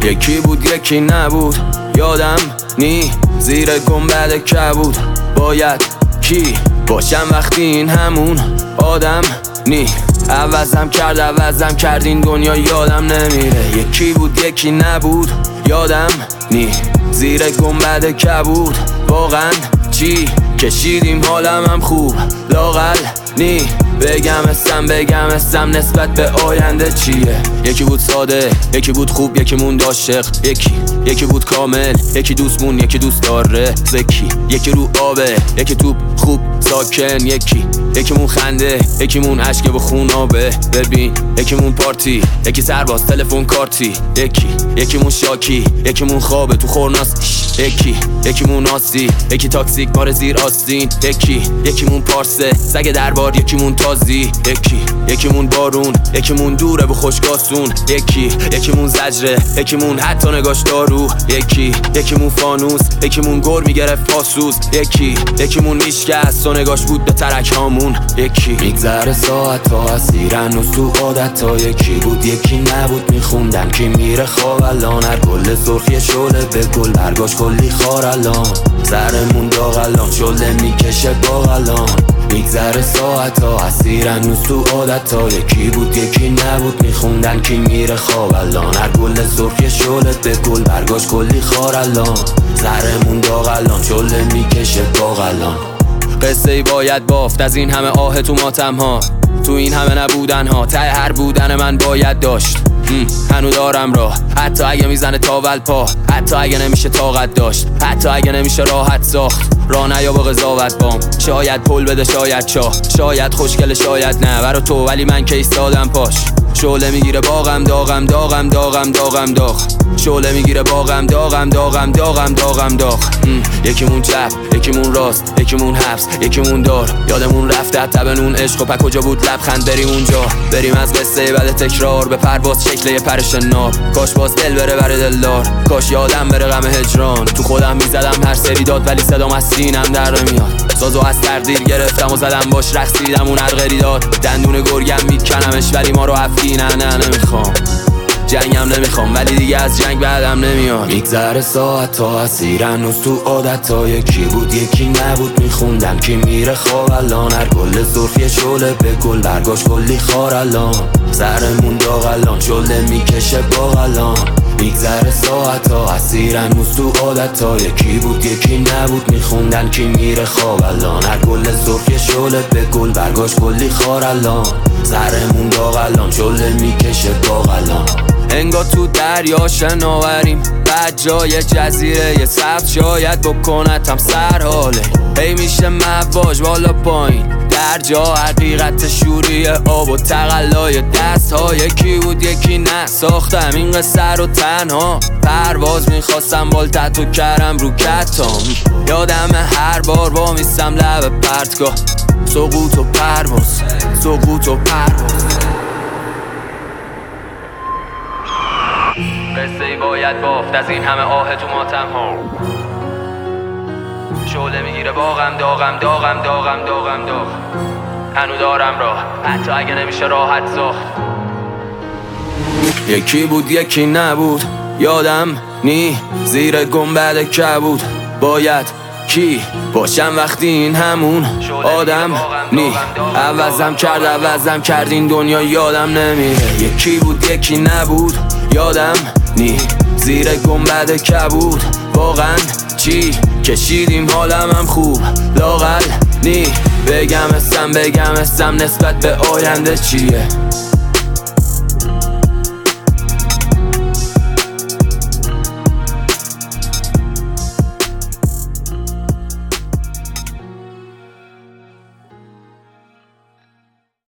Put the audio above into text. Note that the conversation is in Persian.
یکی بود یکی نبود، یادم نی زیر گنبد کبود. باید کی باشم وقتی این همون آدم نی؟ عوضم کرد این دنیا یادم نمیره. یکی بود یکی نبود، یادم نی زیر گنبد کبود. واقعا چی کشیدیم حالم هم خوب لاغل نی؟ بگم اسم نسبت به آینده چیه؟ یکی بود ساده، یکی بود خوب، یکی مون عاشق، یکی بود کامل، یکی دوستمون، یکی دوست داره زکی، یکی رو آبه، یکی توپ خوب ساکن، یکی مون خنده، یکی مون عشق و خون آبه. ببین یکی مون پارتی، یکی سرباز تلفن کارتی، یکی مون شاکی، یکی مون خوابه تو خورناس، یکی مون آسی، یکی تاکسیک مار زیر آستین، یکی مون پارسه سگ دربار، یکی مون تازی، یکی مون بارون، یکی مون دوره به خشکاسون، یکی مون زجره، یکی مون حتی نگاش دارو، یکی مون فانوس، یکی مون گر میگرفت پاسوز، یکی مون میشکست و نگاش بود به ترک هامون. میگذره ساعت ها اسیرن و تو عادت ها. یکی بود یکی نبود، میخوندن کی میره خواب الان. هر گل سرخی شله به گل برگاش کلی خار الان. سرمون داغ الان شله میکشه باغ الان. میگذره ساعت ها اسیرن و تو عادت ها. یکی بود یکی نبود، میخوندن کی میره خواب الان. هر گل سرخی شله به گل برگاش کلی خار الان. سرمون داغ الان شله میکشه باغ الان. قصه ای باید بافت از این همه آه تو ماتم ها، تو این همه نبودن ها. ته هر بودن من باید داشت، هنو دارم راه. حتی اگه میزنه تاول پا، حتی اگه نمیشه طاقت داشت، حتی اگه نمیشه راحت ساخت. راه نیا با قضاوت بام، شاید پل بده شاید چاه، شاید خوشگله شاید نه برا تو، ولی من که ایستادم پاش. شعله میگیره باغم داغ، شعله میگیره باغم داغ. یکیمون چپ، یکیمون راست، یکیمون حبس، یکیمون دار. یادمون رفته تبنون عشق و پا کجا بود لبخند. بریم اونجا، بریم از قصه بعد تکرار به پرواز شکل یه پرش نار. کاش باز دل بره بر دلدار، کاش یادم بره غم هجران. تو خودم میزدم هر سری داد، ولی صدام از سینم در نمیاد. سازو از تقدیر گرفتم و زدم باش رقصیدم اون عرقری داد. دندون گرگم میکنمش ولی ما رو هفتی نه نمیخوام. جنگم نمیخوام ولی دیگه از جنگ بعدم نمیاد. میگذره ساعت ها اسیرن و تو عادت ها. یکی بود یکی نبود، میخوندن کی میره خواب الان. هر گل سرخی شله به گل برگاش کلی خار الان. سرمون داغ الان شله میکشه باغ الان. میگذره ساعت ها اسیرن و تو عادت ها. یکی بود یکی نبود، میخوندن کی میره خواب الان. هر گل سرخی شله به گل برگاش کلی خار الان. سرمون داغ الان شله میکشه باغ الان. انگار تو دریا شناوریم، بعد جای جزیره یه سبز شاید بکنتم سر حاله. هی میشه مواج بالا پایین در جا، حقیقت شوری آب و تقلای دست ها. یکی بود یکی نه، ساختم این قصه رو تنها. پرواز میخواستم بالتت و کرم رو کتام. یادم هر بار با میستم لب پرتگاه. سقوط و پرواز. قصه ای باید بافت از این همه آه تو ماتم ها. شعله میگیره باغم داغ. هنو دارم راه، حتی اگه نمیشه راحت ساخت. یکی بود یکی نبود، یادم نی زیر گنبد کبود. باید کی باشم وقتی این همون آدم نی؟ عوضم کرد این دنیا یادم نمیره. یکی بود یکی نبود، یادم نی زیر گنبد کبود. واقعا چی کشیدیم حالم هم خوب لاغل نی؟ بگم اسم نسبت به آینده چیه؟